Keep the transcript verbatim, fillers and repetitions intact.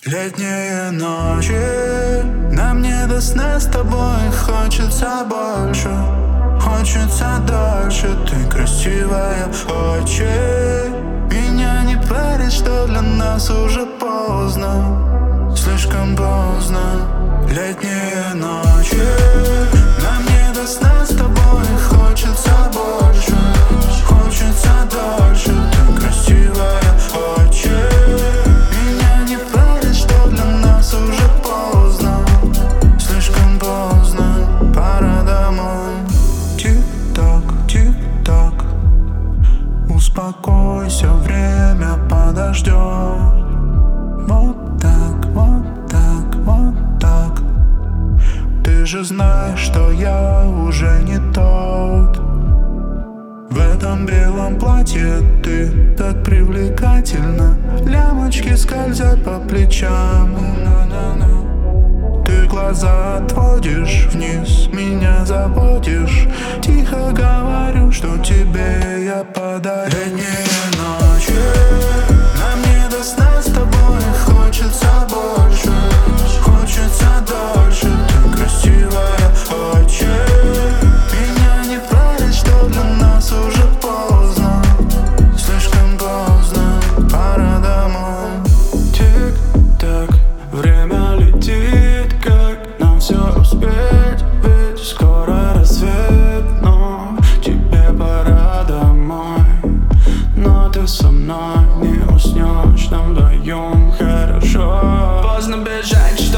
Летние ночи, нам не до сна с тобой. Хочется больше, хочется дальше. Ты красивая очень. Меня не парит, что для нас уже поздно, слишком поздно. Летние ночи, нам не до сна с тобой. Хочется больше, хочется дальше. Ты красивая очень. Меня не парит, что для нас уже поздно, слишком поздно. Пора домой. Тик-так, тик-так. Успокойся, время подождет. Вот так, вот так, вот так. Ты же знаешь, что я уже не тот. В этом белом платье ты так привлекательна. Лямочки скользят по плечам. Ты глаза отводишь вниз, меня заводишь. Тихо говорю, что тебе я подарю. Летние ночи, нам не до сна с тобой. Хочется больше, хочется дальше. Ты красивая очень. Меня не парит, что для нас уже поздно, слишком поздно. Пора домой. Тик-так, время летит, как нам все успеть? Ведь скоро рассвет, но тебе пора домой. Но ты со мной не уснешь, нам вдвоем хорошо. Поздно бежать, что